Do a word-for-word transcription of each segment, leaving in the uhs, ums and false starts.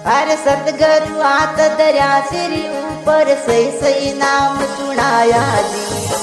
अरे सतगुरु हाथ दरिया सिर ऊपर सही सही नाम सुनाया जी।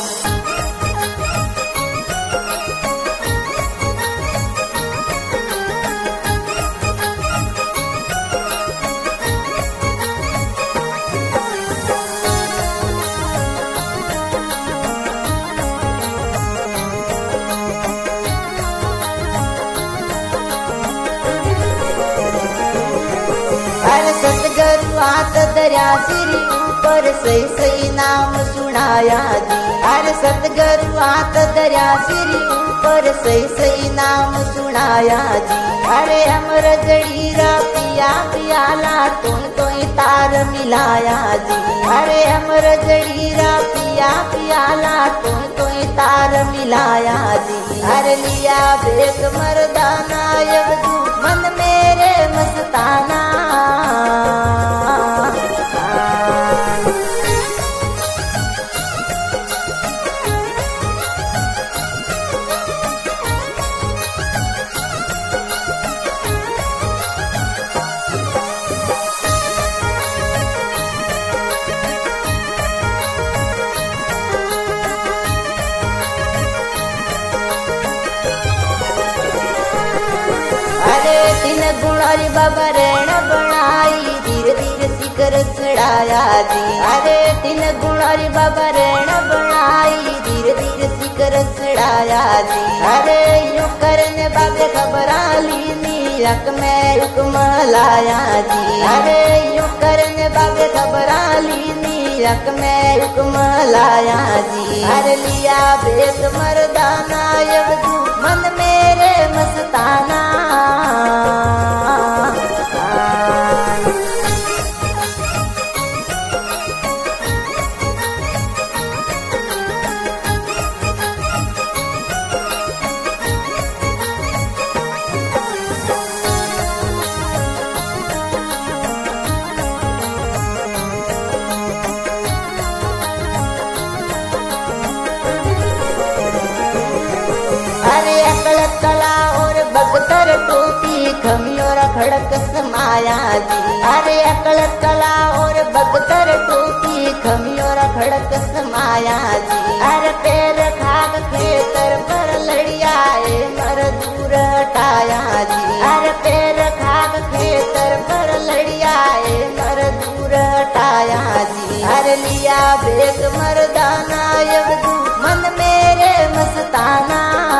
अरे सतगुरु हाथ दरिया सिर ऊपर सही सही नाम सुनाया जी। अरे सतगुरु हाथ दरिया सिर ऊपर सही सही नाम सुनाया जी। अरे अमर जड़ीरा पिया पियाला तुम तो तार मिलाया जी। अरे अमर जड़ीरा पिया पियाला तुम तो तार मिलाया जी। अरे लिया बेक मर्दाना यवदू मन मेरे मस्ताना। तीन गुणारी बाबा रैण बनाई धीरे धीरे शिखर चढ़ाया जी। अरे तीन गुणारी बाबा रैण बनाई धीरे धीरे शिखर चढ़ाया जी। अरे यूं करने बाबे खबरा ली नीलक में हुक्म लाया जी। अरे यूं करने बाबे खबरा ली नीलक में हुक्म लाया जी। अरे लिया बेक मर्दाना यवदू मन मेरे मस्ताना। अरे अकल कला और भगतर टोपी खमियोर खड़क समाया जी। अरे अकल कला और भगतर टोपी खमियोर खड़क समाया जी। अरे पैर खाक खेतर पर लड़ियाए मर दूर हटाया जी। अरे पैर खाक खेतर पर लड़ियाए मर दूर हटाया जी। अरे लिया बेक मर्दाना यवदू मन मेरे मस्ताना।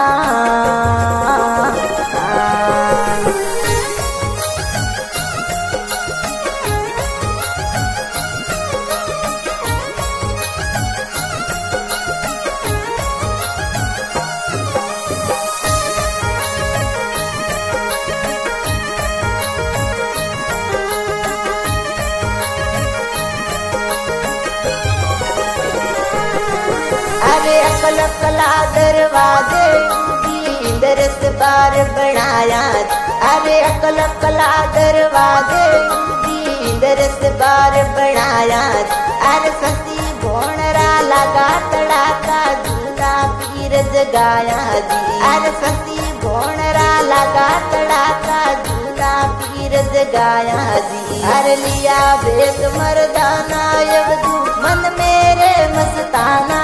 अरे अकल कला दरवाजे दरस बार बनाया। अरे अकल कला दरवाजे दरस बार बनाया। अरे सती भोणरा लगा तड़ाका झूला पीर जगाया जी। अरे सती भोणरा लगा तड़ाका झूला पीर जगाया जी। अरे लिया बेक मर्दाना यवदू मन मेरे मस्ताना।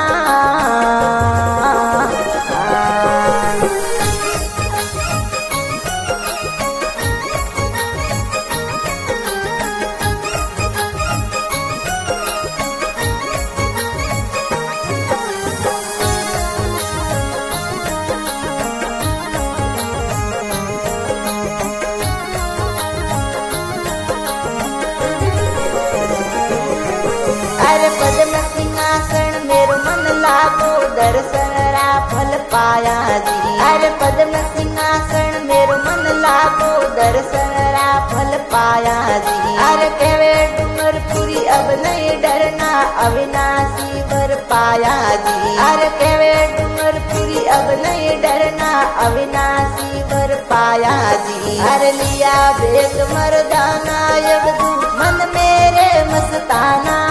अरे पद्म सिंहासन मेरो मन लागो दर्शन रा फल पाया जी। अरे पद्म सिंहासन मेरो मन लागो दर्शन रा फल पाया जी। अरे कहवे डूंगरपुरी अब नहीं डरना अविनाशी वर पाया जी। अरे कहवे डूंगरपुरी अब नहीं डरना अविनाशी वर पाया जी। अरे लिया बेक मर्दाना यवदू मन मेरे मस्ताना।